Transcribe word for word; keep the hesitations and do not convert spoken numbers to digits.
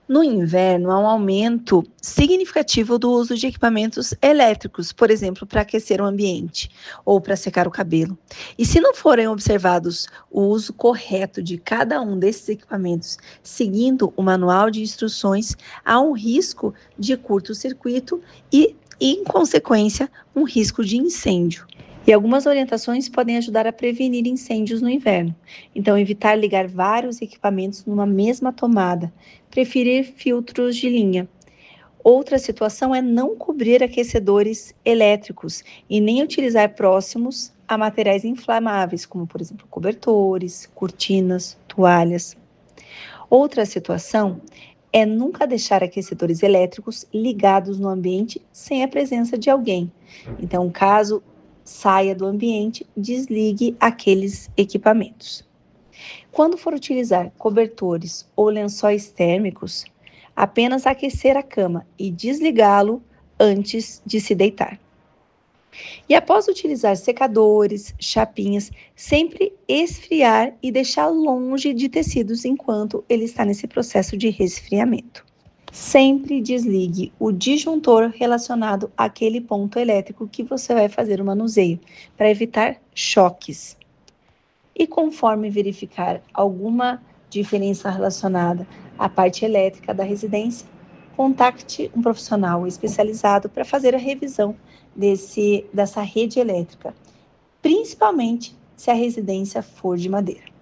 No inverno, há um aumento significativo do uso de equipamentos elétricos, por exemplo, para aquecer o ambiente ou para secar o cabelo. E se não forem observados o uso correto de cada um desses equipamentos, seguindo o manual de instruções, há um risco de curto-circuito e, em consequência, um risco de incêndio. E algumas orientações podem ajudar a prevenir incêndios no inverno. Então, evitar ligar vários equipamentos numa mesma tomada, preferir filtros de linha. Outra situação é não cobrir aquecedores elétricos e nem utilizar próximos a materiais inflamáveis, como, por exemplo, cobertores, cortinas, toalhas. Outra situação é nunca deixar aquecedores elétricos ligados no ambiente sem a presença de alguém. Então, caso saia do ambiente, desligue aqueles equipamentos. Quando for utilizar cobertores ou lençóis térmicos, apenas aquecer a cama e desligá-lo antes de se deitar. E após utilizar secadores, chapinhas, sempre esfriar e deixar longe de tecidos enquanto ele está nesse processo de resfriamento. Sempre desligue o disjuntor relacionado àquele ponto elétrico que você vai fazer o manuseio, para evitar choques. E conforme verificar alguma diferença relacionada à parte elétrica da residência, contacte um profissional especializado para fazer a revisão desse, dessa rede elétrica, principalmente se a residência for de madeira.